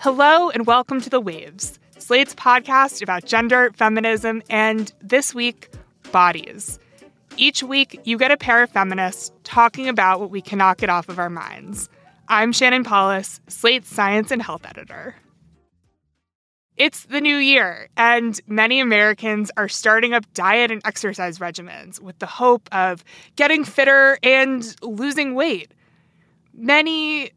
Hello and welcome to The Waves, Slate's podcast about gender, feminism, and this week, bodies. Each week, you get a pair of feminists talking about what we cannot get off of our minds. I'm Shannon Paulus, Slate's science and health editor. It's the new year, and many Americans are starting up diet and exercise regimens with the hope of getting fitter and losing weight. Many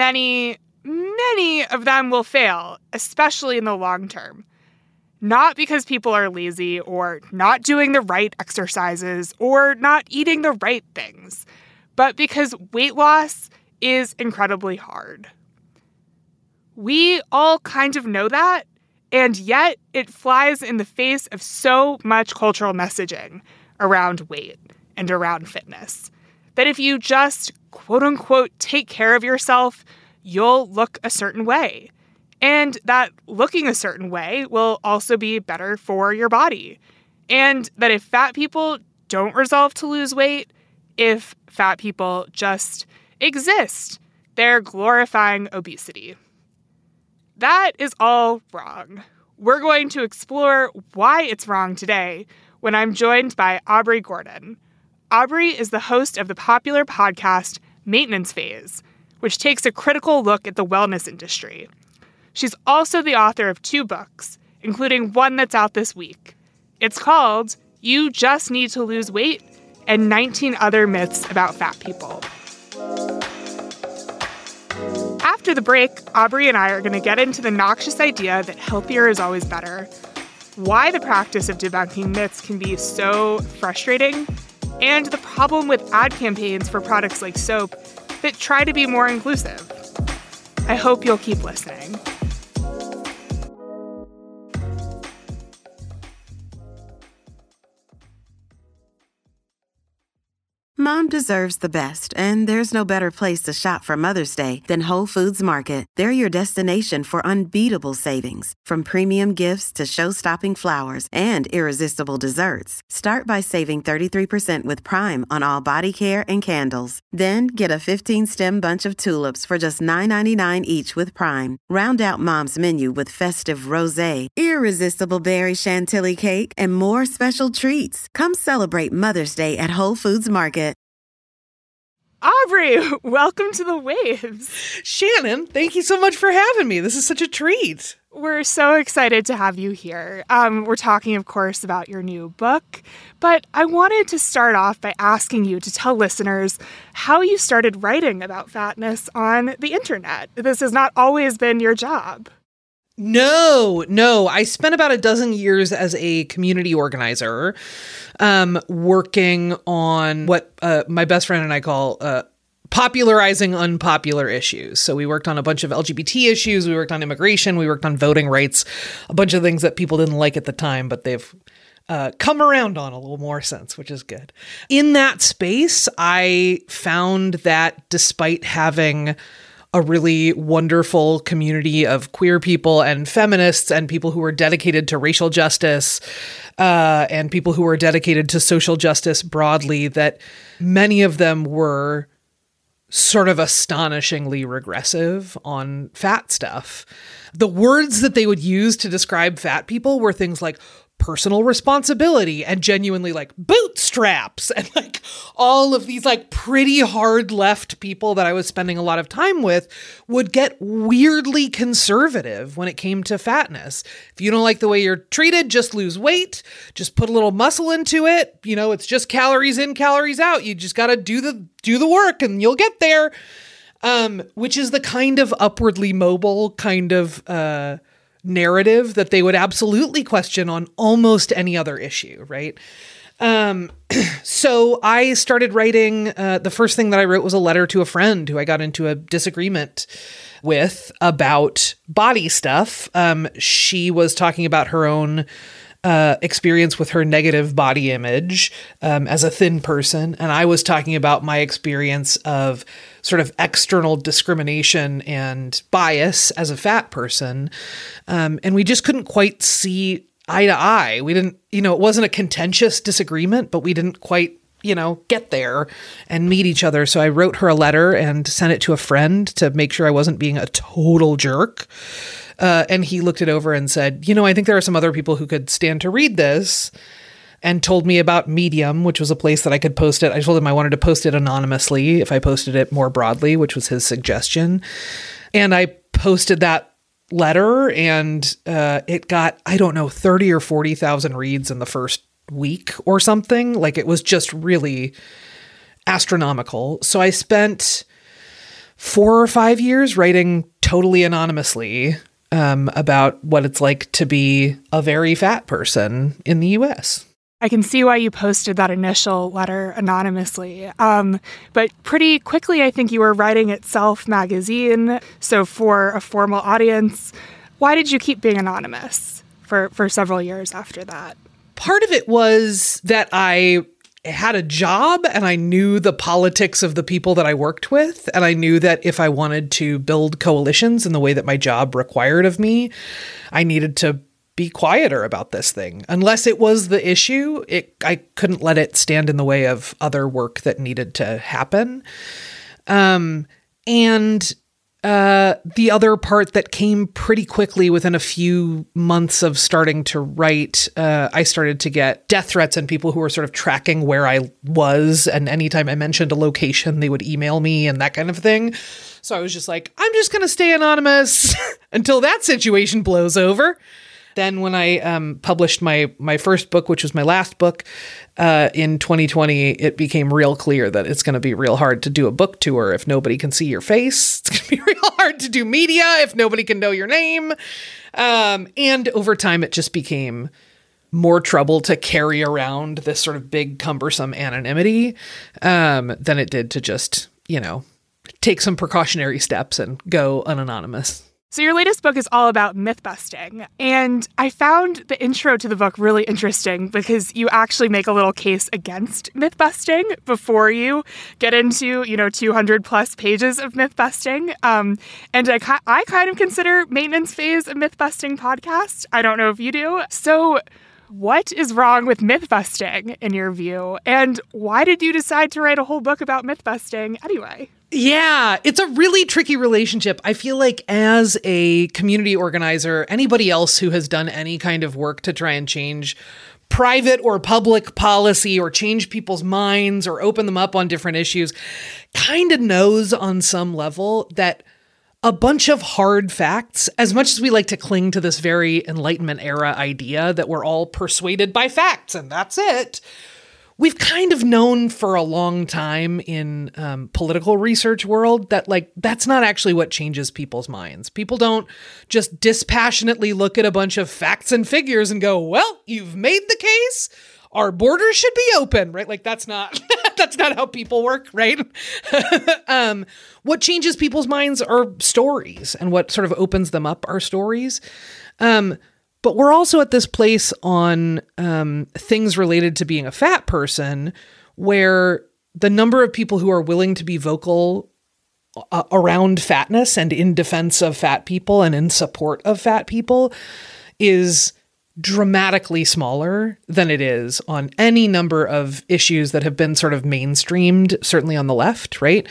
of them will fail, especially in the long term. Not because people are lazy or not doing the right exercises or not eating the right things, but because weight loss is incredibly hard. We all kind of know that, and yet it flies in the face of so much cultural messaging around weight and around fitness that if you just, quote unquote, take care of yourself, you'll look a certain way. And that looking a certain way will also be better for your body. And that if fat people don't resolve to lose weight, if fat people just exist, they're glorifying obesity. That is all wrong. We're going to explore why it's wrong today when I'm joined by Aubrey Gordon. Aubrey is the host of the popular podcast Maintenance Phase, which takes a critical look at the wellness industry. She's also the author of 2 books, including one that's out this week. It's called You Just Need to Lose Weight and 19 Other Myths About Fat People. After the break, Aubrey and I are going to get into the noxious idea that healthier is always better, why the practice of debunking myths can be so frustrating, and the problem with ad campaigns for products like soap that try to be more inclusive. I hope you'll keep listening. Mom deserves the best, and there's no better place to shop for Mother's Day than Whole Foods Market. They're your destination for unbeatable savings, from premium gifts to show-stopping flowers and irresistible desserts. Start by saving 33% with Prime on all body care and candles. Then get a 15-stem bunch of tulips for just $9.99 each with Prime. Round out Mom's menu with festive rosé, irresistible berry chantilly cake, and more special treats. Come celebrate Mother's Day at Whole Foods Market. Aubrey, welcome to The Waves. Shannon, thank you so much for having me. This is such a treat. We're so excited to have you here. We're talking, of course, about your new book, but I wanted to start off by asking you to tell listeners how you started writing about fatness on the internet. This has not always been your job. No. I spent about a dozen years as a community organizer, working on what my best friend and I call popularizing unpopular issues. So we worked on a bunch of LGBT issues, we worked on immigration, we worked on voting rights, a bunch of things that people didn't like at the time, but they've come around on a little more since, which is good. In that space, I found that despite having a really wonderful community of queer people and feminists and people who were dedicated to racial justice and people who were dedicated to social justice broadly, that many of them were sort of astonishingly regressive on fat stuff. The words that they would use to describe fat people were things like personal responsibility and genuinely like bootstraps and like all of these like pretty hard left people that I was spending a lot of time with would get weirdly conservative when it came to fatness. If you don't like the way you're treated, just lose weight, just put a little muscle into it. You know, it's just calories in, calories out. You just got to do the work and you'll get there. Which is the kind of upwardly mobile kind of, narrative that they would absolutely question on almost any other issue, right? So I started writing, the first thing that I wrote was a letter to a friend who I got into a disagreement with about body stuff. She was talking about her own experience with her negative body image as a thin person. And I was talking about my experience of sort of external discrimination and bias as a fat person. And we just couldn't quite see eye to eye. We didn't, it wasn't a contentious disagreement, but we didn't quite get there and meet each other. So I wrote her a letter and sent it to a friend to make sure I wasn't being a total jerk. And he looked it over and said, I think there are some other people who could stand to read this, and told me about Medium, which was a place that I could post it. I told him I wanted to post it anonymously if I posted it more broadly, which was his suggestion. And I posted that letter, and it got, 30 or 40,000 reads in the first week or something. Like, it was just really astronomical. So I spent 4 or 5 years writing totally anonymously about what it's like to be a very fat person in the US. I can see why you posted that initial letter anonymously. But pretty quickly, I think you were writing at Self magazine. So for a formal audience, why did you keep being anonymous for several years after that? Part of it was that I had a job and I knew the politics of the people that I worked with. And I knew that if I wanted to build coalitions in the way that my job required of me, I needed to be quieter about this thing. Unless it was the issue, I couldn't let it stand in the way of other work that needed to happen. The other part that came pretty quickly within a few months of starting to write, I started to get death threats and people who were sort of tracking where I was. And anytime I mentioned a location, they would email me and that kind of thing. So I was just like, I'm just going to stay anonymous until that situation blows over. Then when I published my first book, which was my last book, in 2020, it became real clear that it's going to be real hard to do a book tour if nobody can see your face. It's going to be real hard to do media if nobody can know your name. And over time, it just became more trouble to carry around this sort of big, cumbersome anonymity than it did to just, take some precautionary steps and go unanonymous. So your latest book is all about myth busting, and I found the intro to the book really interesting because you actually make a little case against myth busting before you get into, 200 plus pages of myth busting. And I kind of consider Maintenance Phase a myth busting podcast. I don't know if you do. So what is wrong with myth busting in your view? And why did you decide to write a whole book about myth busting anyway? Yeah, it's a really tricky relationship. I feel like as a community organizer, anybody else who has done any kind of work to try and change private or public policy or change people's minds or open them up on different issues kind of knows on some level that a bunch of hard facts, as much as we like to cling to this very Enlightenment era idea that we're all persuaded by facts and that's it, we've kind of known for a long time in political research world that that's not actually what changes people's minds. People don't just dispassionately look at a bunch of facts and figures and go, well, you've made the case. Our borders should be open, right? That's not that's not how people work, right? What changes people's minds are stories, and what sort of opens them up are stories. But we're also at this place on things related to being a fat person where the number of people who are willing to be vocal around fatness and in defense of fat people and in support of fat people is dramatically smaller than it is on any number of issues that have been sort of mainstreamed, certainly on the left, right?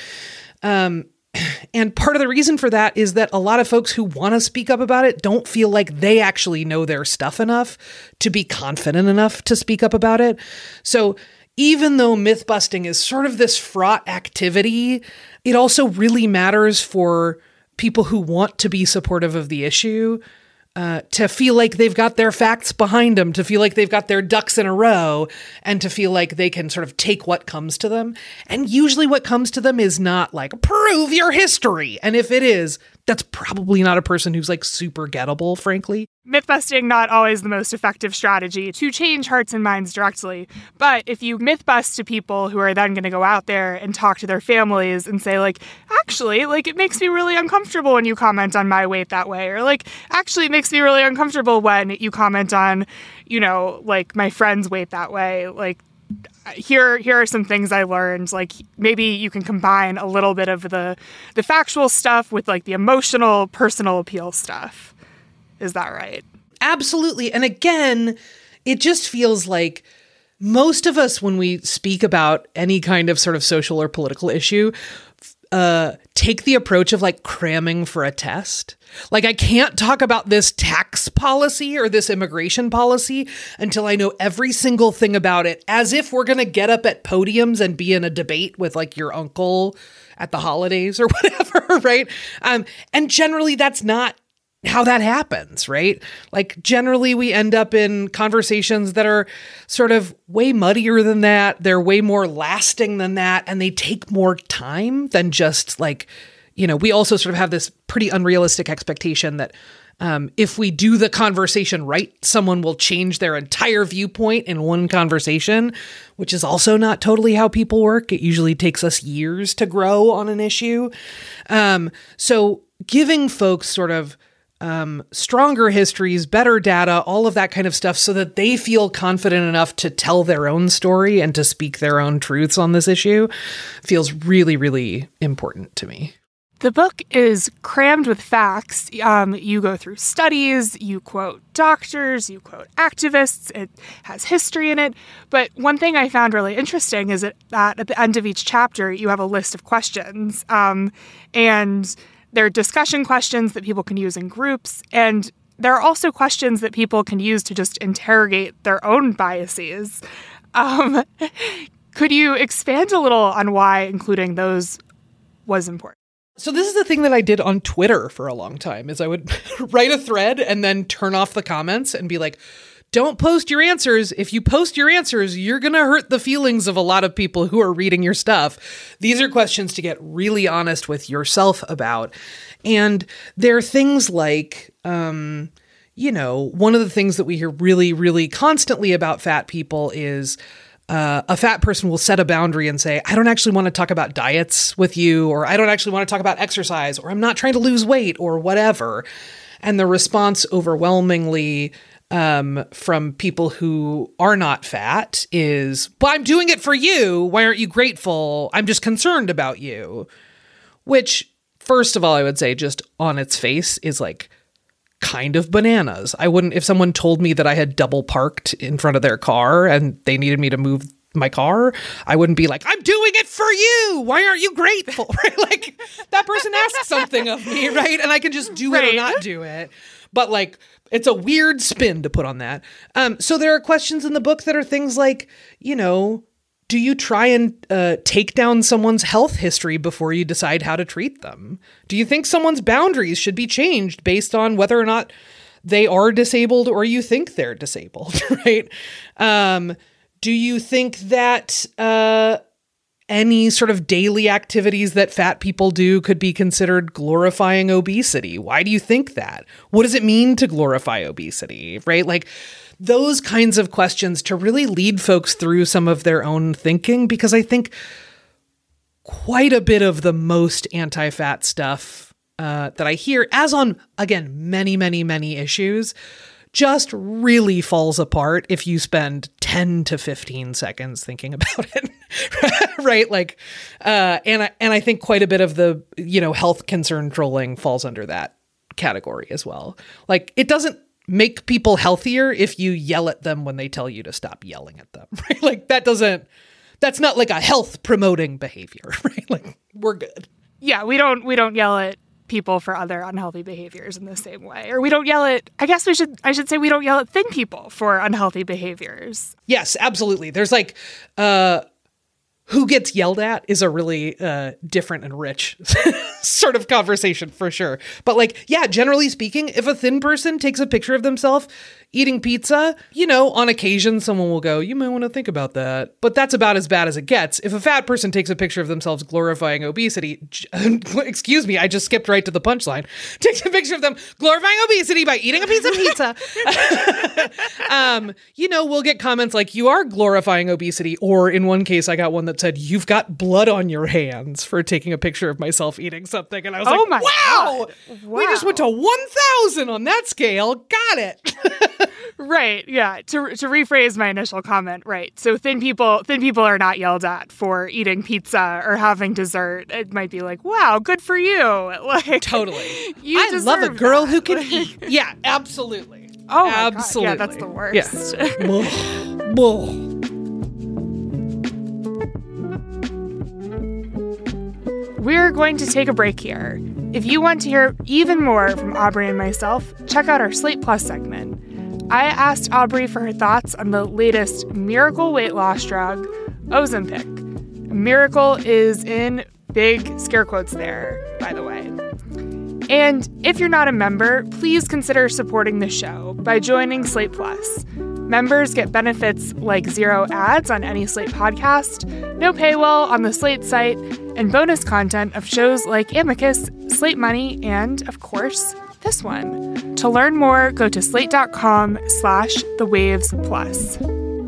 And part of the reason for that is that a lot of folks who want to speak up about it don't feel like they actually know their stuff enough to be confident enough to speak up about it. So even though myth busting is sort of this fraught activity, it also really matters for people who want to be supportive of the issue to feel like they've got their facts behind them, to feel like they've got their ducks in a row, and to feel like they can sort of take what comes to them. And usually what comes to them is not prove your history. And if it is, that's probably not a person who's super gettable, frankly. Myth busting, not always the most effective strategy to change hearts and minds directly. But if you myth bust to people who are then going to go out there and talk to their families and say, actually, it makes me really uncomfortable when you comment on my weight that way. Or actually, it makes me really uncomfortable when you comment on, my friend's weight that way. Here are some things I learned. Maybe you can combine a little bit of the factual stuff with the emotional, personal appeal stuff. Is that right? Absolutely. And again, it just feels like most of us, when we speak about any kind of sort of social or political issue, take the approach of like cramming for a test. Like, I can't talk about this tax policy or this immigration policy until I know every single thing about it, as if we're going to get up at podiums and be in a debate with like your uncle at the holidays or whatever, right? And generally that's not how that happens, right? Like, generally we end up in conversations that are sort of way muddier than that. They're way more lasting than that. And they take more time than just like, you know, we also sort of have this pretty unrealistic expectation that if we do the conversation right, someone will change their entire viewpoint in one conversation, which is also not totally how people work. It usually takes us years to grow on an issue. So giving folks sort of stronger histories, better data, all of that kind of stuff, so that they feel confident enough to tell their own story and to speak their own truths on this issue feels really, really important to me. The book is crammed with facts. You go through studies, you quote doctors, you quote activists. It has history in it. But one thing I found really interesting is that at the end of each chapter, you have a list of questions. And there are discussion questions that people can use in groups, and there are also questions that people can use to just interrogate their own biases. Could you expand a little on why including those was important? So this is the thing that I did on Twitter for a long time, is I would write a thread and then turn off the comments and be like, don't post your answers. If you post your answers, you're going to hurt the feelings of a lot of people who are reading your stuff. These are questions to get really honest with yourself about. And there are things like, you know, one of the things that we hear really, really constantly about fat people is a fat person will set a boundary and say, I don't actually want to talk about diets with you, or I don't actually want to talk about exercise, or I'm not trying to lose weight, or whatever. And the response overwhelmingly from people who are not fat is, well, I'm doing it for you. Why aren't you grateful? I'm just concerned about you. Which, first of all, I would say just on its face is like kind of bananas. I wouldn't, if someone told me that I had double parked in front of their car and they needed me to move my car, I wouldn't be like, I'm doing it for you. Why aren't you grateful? Right? Like, that person asked something of me, right? And I can just do it or not do it. But like, it's a weird spin to put on that. So there are questions in the book that are things like, you know, do you try and take down someone's health history before you decide how to treat them? Do you think someone's boundaries should be changed based on whether or not they are disabled or you think they're disabled, right? Do you think that any sort of daily activities that fat people do could be considered glorifying obesity? Why do you think that? What does it mean to glorify obesity, right? Like, those kinds of questions to really lead folks through some of their own thinking, because I think quite a bit of the most anti-fat stuff that I hear, as on, again, many, many, many issues, just really falls apart if you spend 10 to 15 seconds thinking about it, right? Like, and I think quite a bit of the, you know, health concern trolling falls under that category as well. Like, it doesn't make people healthier if you yell at them when they tell you to stop yelling at them, right? Like, that's not like a health promoting behavior, right? Like, we're good. Yeah, we don't yell at people for other unhealthy behaviors in the same way. Or we don't yell at, I should say we don't yell at thin people for unhealthy behaviors. Yes, absolutely. There's like, who gets yelled at is a really different and rich sort of conversation for sure. But like, yeah, generally speaking, if a thin person takes a picture of themselves eating pizza, you know, on occasion, someone will go, you might want to think about that. But that's about as bad as it gets. If a fat person takes a picture of themselves glorifying obesity, excuse me, I just skipped right to the punchline, takes a picture of them glorifying obesity by eating a piece of pizza, you know, we'll get comments like, you are glorifying obesity. Or in one case, I got one that said, you've got blood on your hands for taking a picture of myself eating something. And I was like, wow, we just went to 1,000 on that scale. Got it. Right. Yeah. To rephrase my initial comment. Right. So thin people are not yelled at for eating pizza or having dessert. It might be like, wow, good for you. Like, totally. I love a girl who can eat. Yeah, absolutely. Oh, absolutely. Yeah, that's the worst. Yeah. we're going to take a break here. If you want to hear even more from Aubrey and myself, check out our Slate Plus segment. I asked Aubrey for her thoughts on the latest miracle weight loss drug, Ozempic. Miracle is in big scare quotes there, by the way. And if you're not a member, please consider supporting the show by joining Slate Plus. Members get benefits like 0 ads on any Slate podcast, no paywall on the Slate site, and bonus content of shows like Amicus, Slate Money, and, of course, this one. To learn more, go to slate.com/thewavesplus.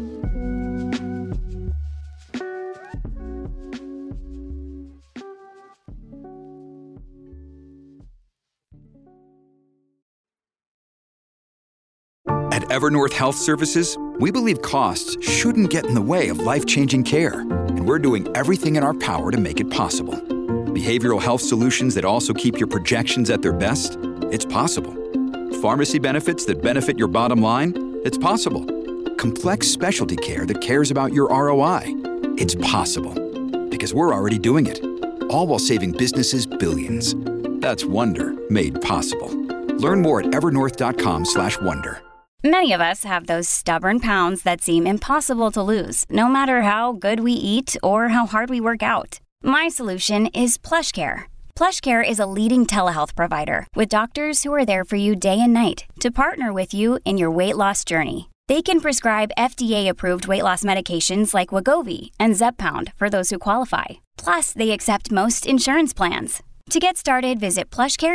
At Evernorth Health Services, we believe costs shouldn't get in the way of life-changing care, and we're doing everything in our power to make it possible. Behavioral health solutions that also keep your projections at their best? It's possible. Pharmacy benefits that benefit your bottom line? It's possible. Complex specialty care that cares about your ROI? It's possible. Because we're already doing it. All while saving businesses billions. That's Wonder made possible. Learn more at evernorth.com/wonder. Many of us have those stubborn pounds that seem impossible to lose, no matter how good we eat or how hard we work out. My solution is PlushCare. PlushCare is a leading telehealth provider with doctors who are there for you day and night to partner with you in your weight loss journey. They can prescribe FDA-approved weight loss medications like Wegovy and Zepbound for those who qualify. Plus, they accept most insurance plans. To get started, visit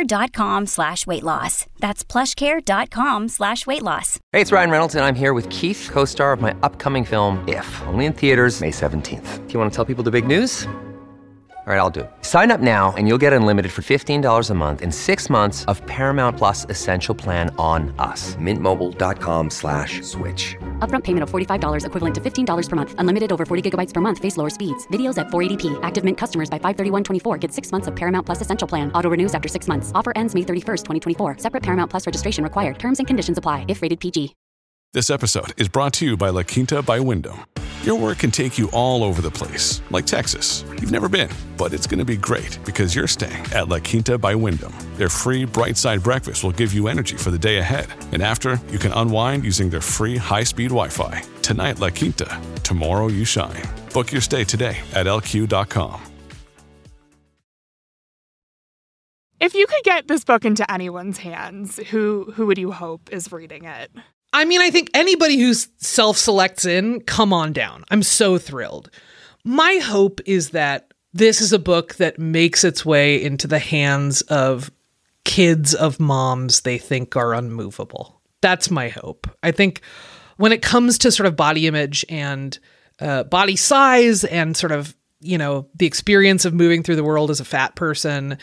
plushcare.com/weightloss. That's plushcare.com/weightloss. Hey, it's Ryan Reynolds, and I'm here with Keith, co-star of my upcoming film, If, only in theaters May 17th. Do you want to tell people the big news? All right, I'll do it. Sign up now and you'll get unlimited for $15 a month and 6 months of Paramount Plus Essential Plan on us. MintMobile.com/switch. Upfront payment of $45 equivalent to $15 per month. Unlimited over 40 gigabytes per month. Face lower speeds. Videos at 480p. Active Mint customers by 531.24 get 6 months of Paramount Plus Essential Plan. Auto renews after 6 months. Offer ends May 31st, 2024. Separate Paramount Plus registration required. Terms and conditions apply if rated PG. This episode is brought to you by La Quinta by Wyndham. Your work can take you all over the place, like Texas. You've never been, but it's going to be great because you're staying at La Quinta by Wyndham. Their free Bright Side breakfast will give you energy for the day ahead. And after, you can unwind using their free high-speed Wi-Fi. Tonight, La Quinta. Tomorrow, you shine. Book your stay today at lq.com. If you could get this book into anyone's hands, who would you hope is reading it? I mean, I think anybody who self-selects in, come on down. I'm so thrilled. My hope is that this is a book that makes its way into the hands of kids of moms they think are unmovable. That's my hope. I think when it comes to sort of body image and body size and sort of, you know, the experience of moving through the world as a fat person,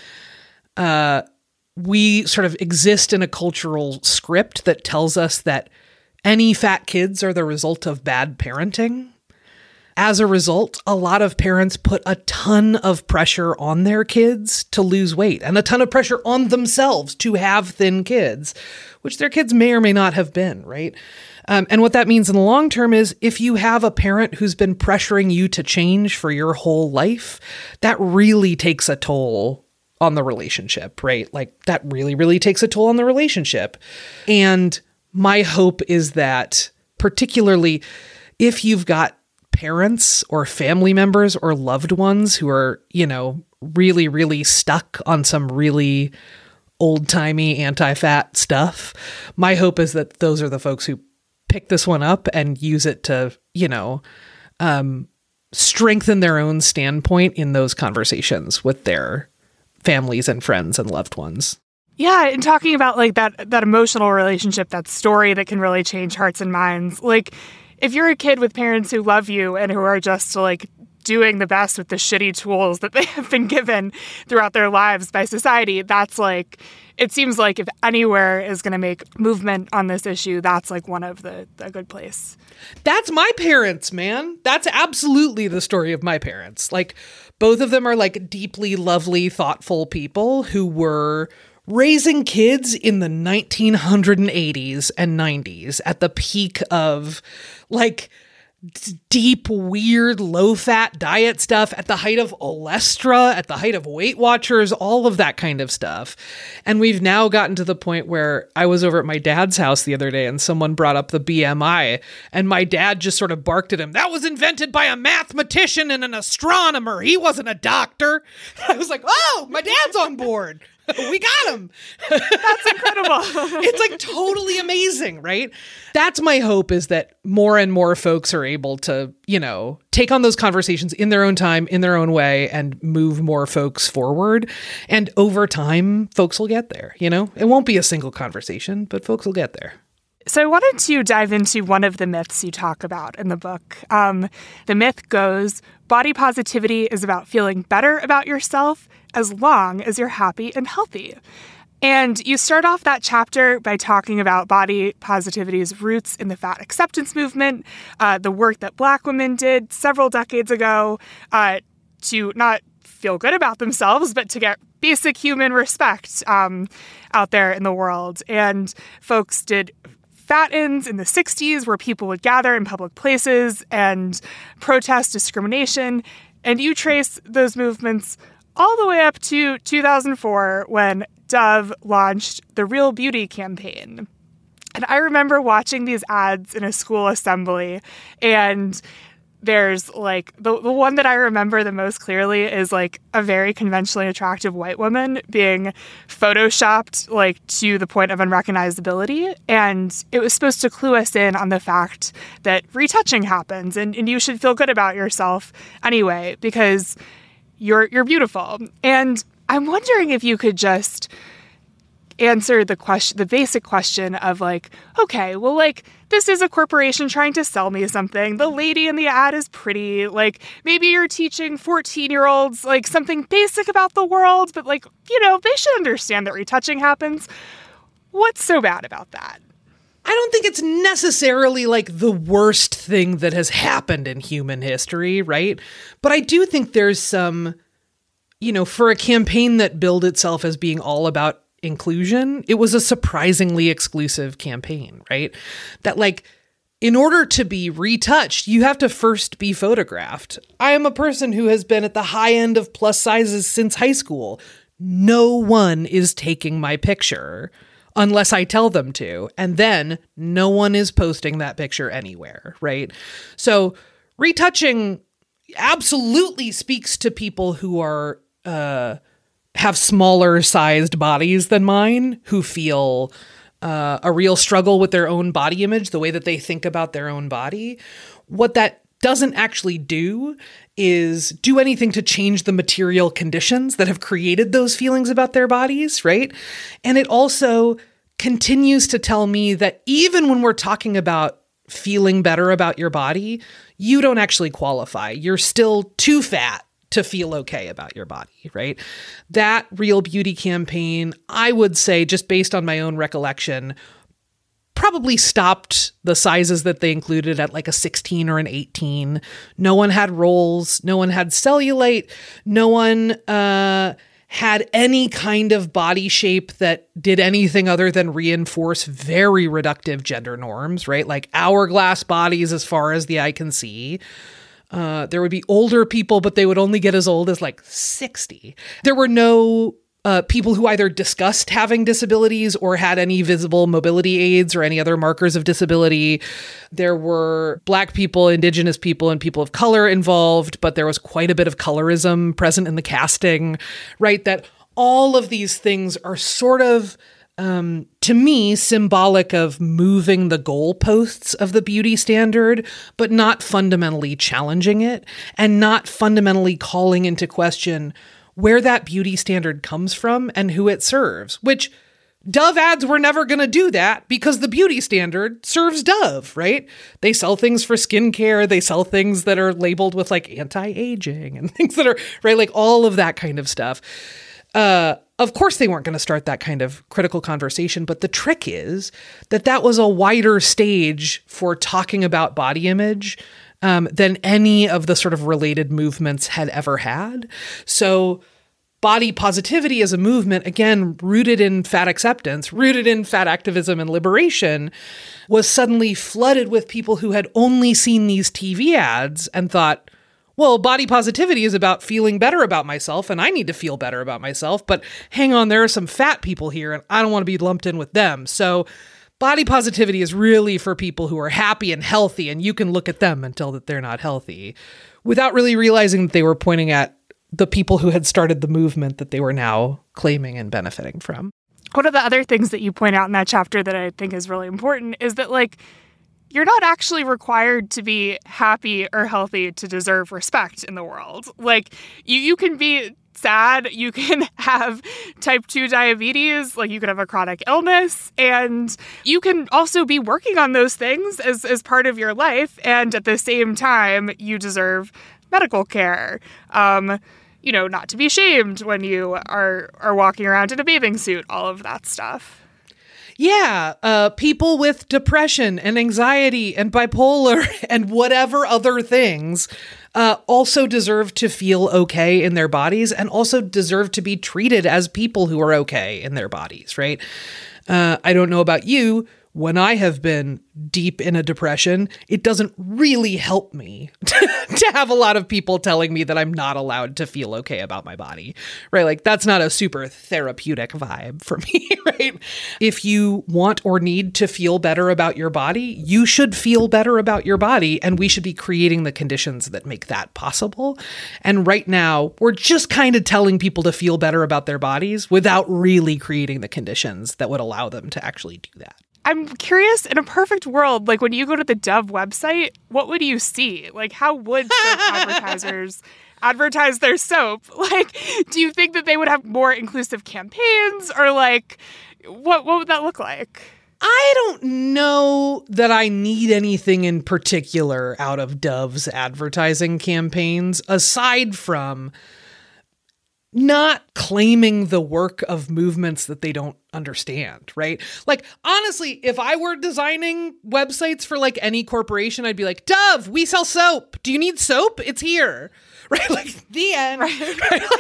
we sort of exist in a cultural script that tells us that any fat kids are the result of bad parenting. As a result, a lot of parents put a ton of pressure on their kids to lose weight and a ton of pressure on themselves to have thin kids, which their kids may or may not have been, right? And what that means in the long term is if you have a parent who's been pressuring you to change for your whole life, that really takes a toll on the relationship, right? Like that really, really takes a toll on the relationship. And my hope is that particularly if you've got parents or family members or loved ones who are, you know, really, really stuck on some really old-timey anti-fat stuff, my hope is that those are the folks who pick this one up and use it to, you know, strengthen their own standpoint in those conversations with their families and friends and loved ones. Yeah, and talking about like that emotional relationship, that story that can really change hearts and minds. Like if you're a kid with parents who love you and who are just like doing the best with the shitty tools that they have been given throughout their lives by society, that's like, it seems like if anywhere is going to make movement on this issue, that's like one of the good place. That's my parents, man. That's absolutely the story of my parents. Like both of them are like deeply lovely, thoughtful people who were raising kids in the 1980s and 90s at the peak of like deep, weird, low-fat diet stuff, at the height of Olestra, at the height of Weight Watchers, all of that kind of stuff. And we've now gotten to the point where I was over at my dad's house the other day and someone brought up the BMI, and my dad just sort of barked at him, "That was invented by a mathematician and an astronomer. He wasn't a doctor." I was like, oh, my dad's on board. We got him. That's incredible. It's like totally amazing, right? That's my hope, is that more and more folks are able to, take on those conversations in their own time, in their own way, and move more folks forward. And over time, folks will get there, It won't be a single conversation, but folks will get there. So I wanted to dive into one of the myths you talk about in the book. The myth goes, body positivity is about feeling better about yourself as long as you're happy and healthy. And you start off that chapter by talking about body positivity's roots in the fat acceptance movement, the work that Black women did several decades ago to not feel good about themselves, but to get basic human respect out there in the world. And folks did fat-ins in the 60s where people would gather in public places and protest discrimination. And you trace those movements all the way up to 2004 when Dove launched the Real Beauty campaign. And I remember watching these ads in a school assembly, and there's like the one that I remember the most clearly is like a very conventionally attractive white woman being photoshopped like to the point of unrecognizability. And it was supposed to clue us in on the fact that retouching happens and you should feel good about yourself anyway, because you're beautiful. And I'm wondering if you could just answer the basic question of like, okay, well, like, this is a corporation trying to sell me something. The lady in the ad is pretty. Like, maybe you're teaching 14-year-olds like something basic about the world, but like, they should understand that retouching happens. What's so bad about that? I don't think it's necessarily like the worst thing that has happened in human history, right? But I do think there's some, for a campaign that billed itself as being all about inclusion, it was a surprisingly exclusive campaign, right? That like, in order to be retouched, you have to first be photographed. I am a person who has been at the high end of plus sizes since high school. No one is taking my picture unless I tell them to. And then no one is posting that picture anywhere, right? So retouching absolutely speaks to people who are have smaller sized bodies than mine, who feel a real struggle with their own body image, the way that they think about their own body. What that doesn't actually do is do anything to change the material conditions that have created those feelings about their bodies, right? And it also continues to tell me that even when we're talking about feeling better about your body, you don't actually qualify. You're still too fat to feel okay about your body, right? That Real Beauty campaign, I would say, just based on my own recollection, probably stopped the sizes that they included at like a 16 or an 18. No one had rolls. No one had cellulite. No one had any kind of body shape that did anything other than reinforce very reductive gender norms, right? Like hourglass bodies as far as the eye can see. There would be older people, but they would only get as old as like 60. There were no people who either discussed having disabilities or had any visible mobility aids or any other markers of disability. There were Black people, Indigenous people, and people of color involved, but there was quite a bit of colorism present in the casting, right? That all of these things are sort of, to me, symbolic of moving the goalposts of the beauty standard, but not fundamentally challenging it and not fundamentally calling into question where that beauty standard comes from and who it serves, which Dove ads were never going to do that because the beauty standard serves Dove, right? They sell things for skincare. They sell things that are labeled with like anti-aging and things that are, right? Like all of that kind of stuff. Of course, they weren't going to start that kind of critical conversation, but the trick is that that was a wider stage for talking about body image than any of the sort of related movements had ever had. So body positivity as a movement, again, rooted in fat acceptance, rooted in fat activism and liberation, was suddenly flooded with people who had only seen these TV ads and thought, well, body positivity is about feeling better about myself, and I need to feel better about myself. But hang on, there are some fat people here, and I don't want to be lumped in with them. So body positivity is really for people who are happy and healthy, and you can look at them and tell that they're not healthy, without really realizing that they were pointing at the people who had started the movement that they were now claiming and benefiting from. One of the other things that you point out in that chapter that I think is really important is that, like, you're not actually required to be happy or healthy to deserve respect in the world. Like, you can be sad, you can have type 2 diabetes, like you could have a chronic illness, and you can also be working on those things as part of your life, and at the same time, you deserve medical care. Not to be shamed when you are walking around in a bathing suit, all of that stuff. Yeah, people with depression and anxiety and bipolar and whatever other things also deserve to feel okay in their bodies and also deserve to be treated as people who are okay in their bodies, right? I don't know about you. When I have been deep in a depression, it doesn't really help me to have a lot of people telling me that I'm not allowed to feel okay about my body, right? Like, that's not a super therapeutic vibe for me, right? If you want or need to feel better about your body, you should feel better about your body, and we should be creating the conditions that make that possible. And right now, we're just kind of telling people to feel better about their bodies without really creating the conditions that would allow them to actually do that. I'm curious, in a perfect world, like when you go to the Dove website, what would you see? Like, how would soap advertisers advertise their soap? Like, do you think that they would have more inclusive campaigns, or like, what would that look like? I don't know that I need anything in particular out of Dove's advertising campaigns, aside from not claiming the work of movements that they don't understand, right? Like, honestly, if I were designing websites for like any corporation, I'd be like, Dove, we sell soap. Do you need soap? It's here, right? Like, the end. Right?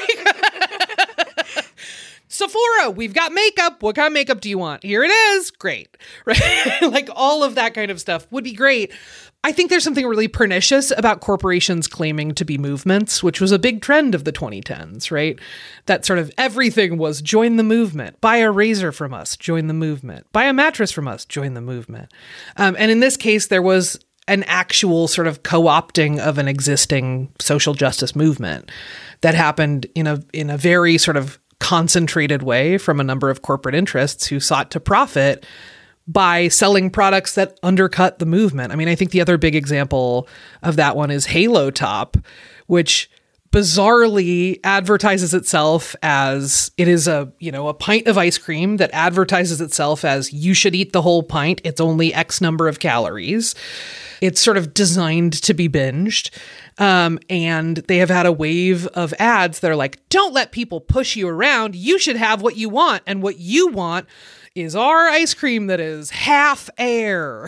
Like, Sephora, we've got makeup. What kind of makeup do you want? Here it is. Great, right? Like, all of that kind of stuff would be great. I think there's something really pernicious about corporations claiming to be movements, which was a big trend of the 2010s, right? That sort of everything was join the movement, buy a razor from us, join the movement, buy a mattress from us, join the movement. And in this case, there was an actual sort of co-opting of an existing social justice movement that happened in a very sort of concentrated way from a number of corporate interests who sought to profit by selling products that undercut the movement. I mean, I think the other big example of that one is Halo Top, which bizarrely advertises itself as it is a pint of ice cream that advertises itself as you should eat the whole pint. It's only X number of calories. It's sort of designed to be binged. And they have had a wave of ads that are like, don't let people push you around. You should have what you want. And what you want is our ice cream that is half air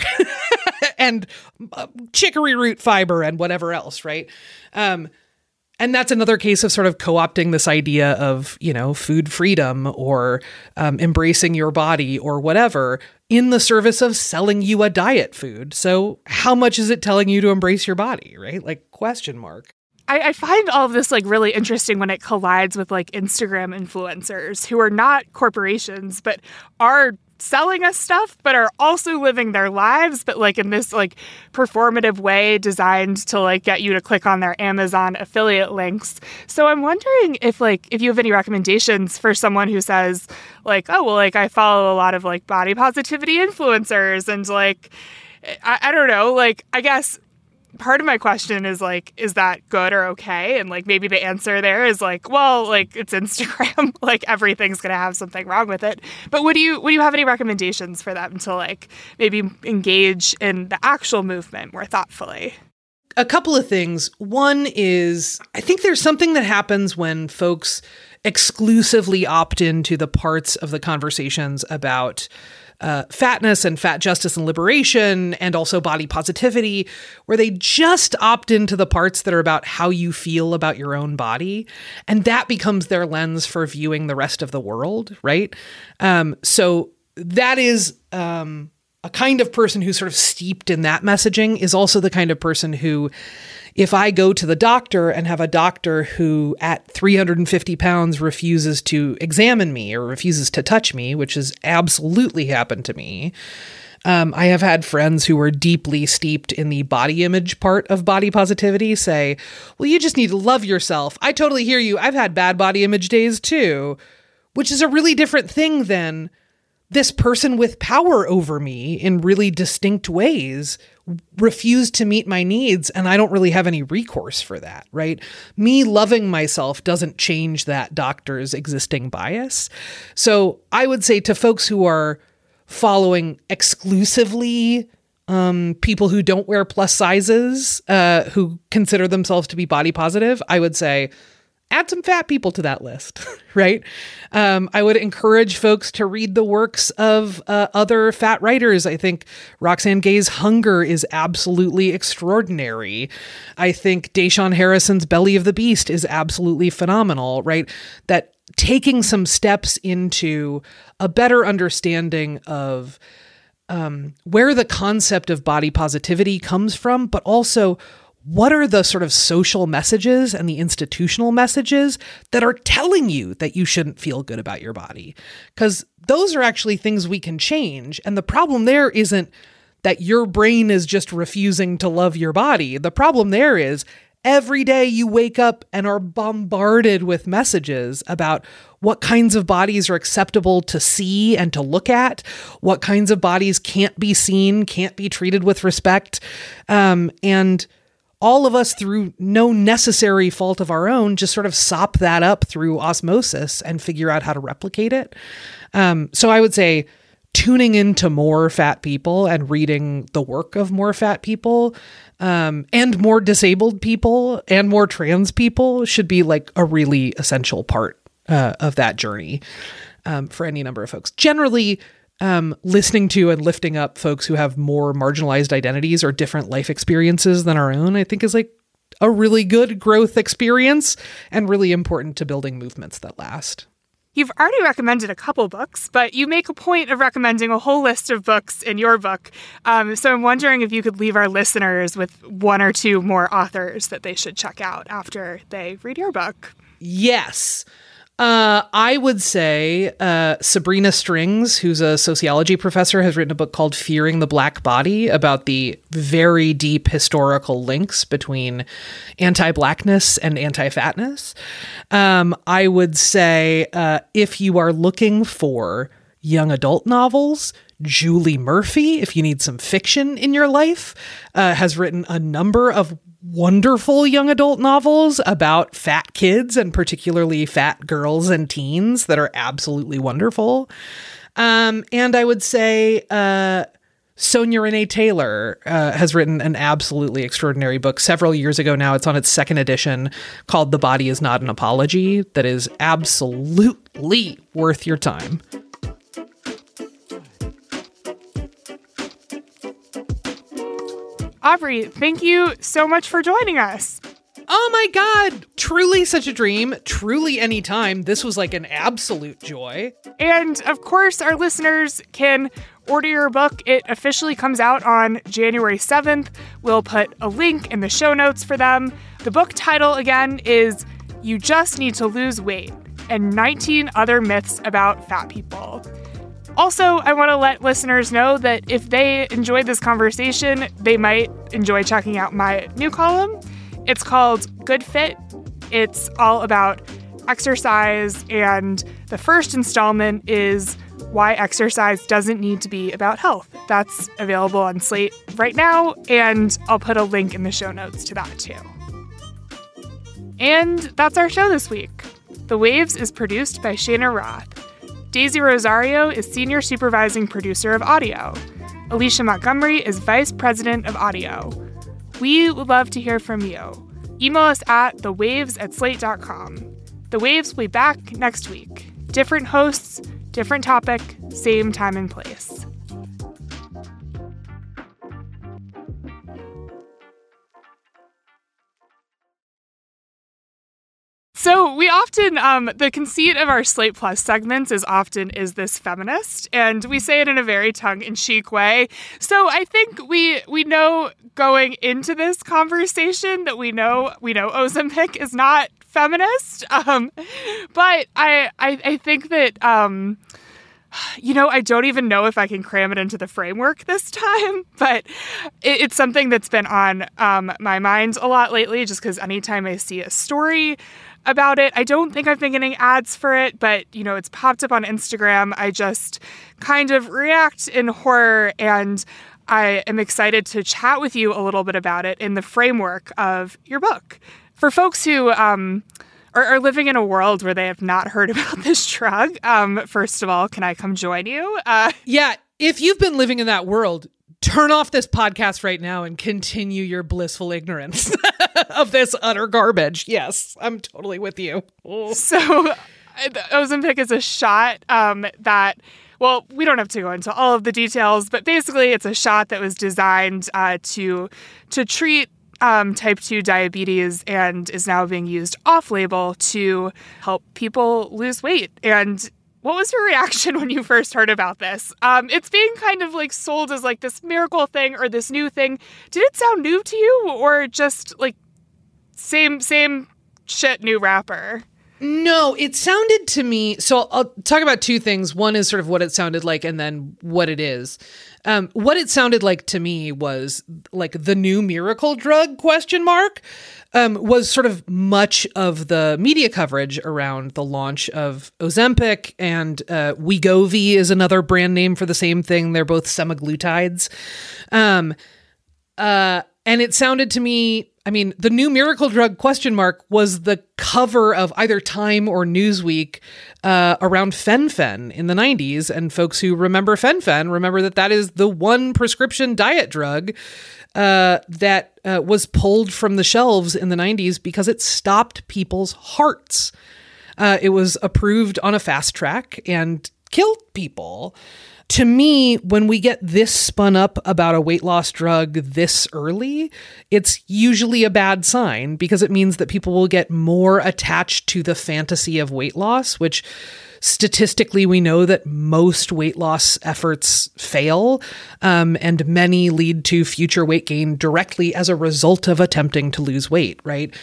and chicory root fiber and whatever else, right? And that's another case of sort of co-opting this idea of, food freedom or embracing your body or whatever in the service of selling you a diet food. So how much is it telling you to embrace your body, right? Like, question mark. I find all of this like really interesting when it collides with like Instagram influencers who are not corporations, but are selling us stuff, but are also living their lives, but like in this like performative way designed to like get you to click on their Amazon affiliate links. So I'm wondering if you have any recommendations for someone who says like, oh, well, like I follow a lot of like body positivity influencers and like, I don't know, like, I guess part of my question is like, is that good or okay? And like, maybe the answer there is like, well, like it's Instagram, like everything's going to have something wrong with it. But would you have any recommendations for them to like maybe engage in the actual movement more thoughtfully? A couple of things. One is, I think there's something that happens when folks exclusively opt into the parts of the conversations about fatness and fat justice and liberation, and also body positivity, where they just opt into the parts that are about how you feel about your own body. And that becomes their lens for viewing the rest of the world, right? So that is a kind of person who's sort of steeped in that messaging is also the kind of person who, if I go to the doctor and have a doctor who at 350 pounds refuses to examine me or refuses to touch me, which has absolutely happened to me. I have had friends who were deeply steeped in the body image part of body positivity say, well, you just need to love yourself. I totally hear you. I've had bad body image days too, which is a really different thing than this person with power over me in really distinct ways refused to meet my needs, and I don't really have any recourse for that, right? Me loving myself doesn't change that doctor's existing bias. So I would say to folks who are following exclusively people who don't wear plus sizes, who consider themselves to be body positive, I would say, add some fat people to that list, right? I would encourage folks to read the works of other fat writers. I think Roxane Gay's Hunger is absolutely extraordinary. I think Deshaun Harrison's Belly of the Beast is absolutely phenomenal, right? That taking some steps into a better understanding of where the concept of body positivity comes from, but also what are the sort of social messages and the institutional messages that are telling you that you shouldn't feel good about your body? Because those are actually things we can change. And the problem there isn't that your brain is just refusing to love your body. The problem there is every day you wake up and are bombarded with messages about what kinds of bodies are acceptable to see and to look at, what kinds of bodies can't be seen, can't be treated with respect. And all of us, through no necessary fault of our own, just sort of sop that up through osmosis and figure out how to replicate it. So I would say tuning into more fat people and reading the work of more fat people, and more disabled people and more trans people should be like a really essential part of that journey for any number of folks. Generally, listening to and lifting up folks who have more marginalized identities or different life experiences than our own, I think is like a really good growth experience and really important to building movements that last. You've already recommended a couple books, but you make a point of recommending a whole list of books in your book. So I'm wondering if you could leave our listeners with one or two more authors that they should check out after they read your book. Yes. I would say Sabrina Strings, who's a sociology professor, has written a book called Fearing the Black Body about the very deep historical links between anti-blackness and anti-fatness. I would say if you are looking for young adult novels, Julie Murphy, if you need some fiction in your life, has written a number of wonderful young adult novels about fat kids and particularly fat girls and teens that are absolutely wonderful. And I would say Sonia Renee Taylor has written an absolutely extraordinary book several years ago now. It's on its second edition called The Body Is Not an Apology that is absolutely worth your time. Aubrey, thank you so much for joining us. Oh my God, truly such a dream. Truly anytime. This was like an absolute joy. And of course, our listeners can order your book. It officially comes out on January 7th. We'll put a link in the show notes for them. The book title again is You Just Need to Lose Weight and 19 Other Myths About Fat People. Also, I want to let listeners know that if they enjoyed this conversation, they might enjoy checking out my new column. It's called Good Fit. It's all about exercise, and the first installment is why exercise doesn't need to be about health. That's available on Slate right now, and I'll put a link in the show notes to that too. And that's our show this week. The Waves is produced by Shana Roth. Daisy Rosario is Senior Supervising Producer of Audio. Alicia Montgomery is Vice President of Audio. We would love to hear from you. Email us at thewaves@slate.com. The Waves will be back next week. Different hosts, different topic, same time and place. So we often, the conceit of our Slate Plus segments is this feminist, and we say it in a very tongue-in-cheek way. So I think we know going into this conversation that we know Ozempic is not feminist, but I think that, I don't even know if I can cram it into the framework this time, but it's something that's been on my mind a lot lately, just because anytime I see a story about it, I don't think I've been getting ads for it, but, it's popped up on Instagram. I just kind of react in horror, and I am excited to chat with you a little bit about it in the framework of your book. For folks who are living in a world where they have not heard about this drug, first of all, can I come join you? Yeah, if you've been living in that world, turn off this podcast right now and continue your blissful ignorance of this utter garbage. Yes, I'm totally with you. So Ozempic is a shot that, well, we don't have to go into all of the details, but basically it's a shot that was designed to treat type 2 diabetes and is now being used off-label to help people lose weight. And what was your reaction when you first heard about this? It's being kind of like sold as like this miracle thing or this new thing. Did it sound new to you, or just like same shit, new wrapper? No, it sounded to me, so I'll talk about two things. One is sort of what it sounded like, and then what it is. What it sounded like to me was like the new miracle drug ? Was sort of much of the media coverage around the launch of Ozempic, and Wegovy is another brand name for the same thing. They're both semaglutides. And it sounded to me, the new miracle drug ? Was the cover of either Time or Newsweek around Fen-Phen in the 90s. And folks who remember Fen-Phen remember that is the one prescription diet drug that was pulled from the shelves in the 90s because it stopped people's hearts. It was approved on a fast track and killed people. To me, when we get this spun up about a weight loss drug this early, it's usually a bad sign, because it means that people will get more attached to the fantasy of weight loss, which statistically we know that most weight loss efforts fail, and many lead to future weight gain directly as a result of attempting to lose weight, right?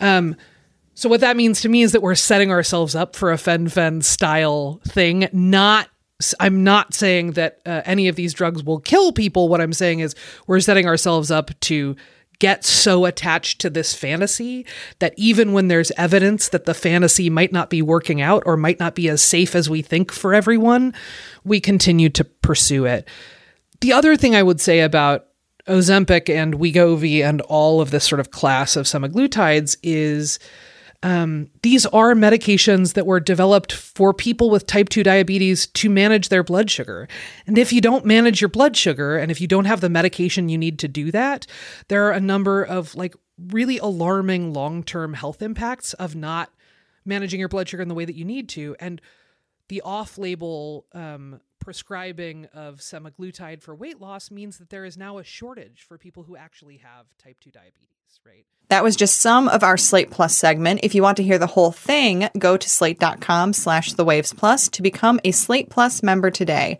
So what that means to me is that we're setting ourselves up for a Fen-Phen style thing. I'm not saying that any of these drugs will kill people. What I'm saying is we're setting ourselves up to get so attached to this fantasy that even when there's evidence that the fantasy might not be working out or might not be as safe as we think for everyone, we continue to pursue it. The other thing I would say about Ozempic and Wegovy and all of this sort of class of semaglutides is these are medications that were developed for people with type 2 diabetes to manage their blood sugar. And if you don't manage your blood sugar, and if you don't have the medication you need to do that, there are a number of like really alarming long-term health impacts of not managing your blood sugar in the way that you need to. And the off-label prescribing of semaglutide for weight loss means that there is now a shortage for people who actually have type 2 diabetes, right? That was just some of our Slate Plus segment. If you want to hear the whole thing, go to slate.com/thewavesplus to become a Slate Plus member today.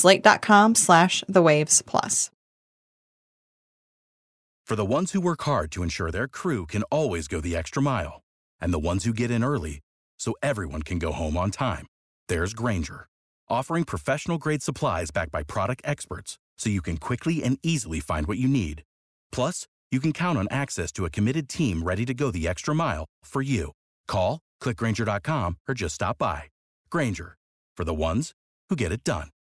Slate.com/thewavesplus. For the ones who work hard to ensure their crew can always go the extra mile, and the ones who get in early so everyone can go home on time, there's Grainger, offering professional-grade supplies backed by product experts so you can quickly and easily find what you need. Plus, you can count on access to a committed team ready to go the extra mile for you. Call, click Grainger.com, or just stop by. Grainger, for the ones who get it done.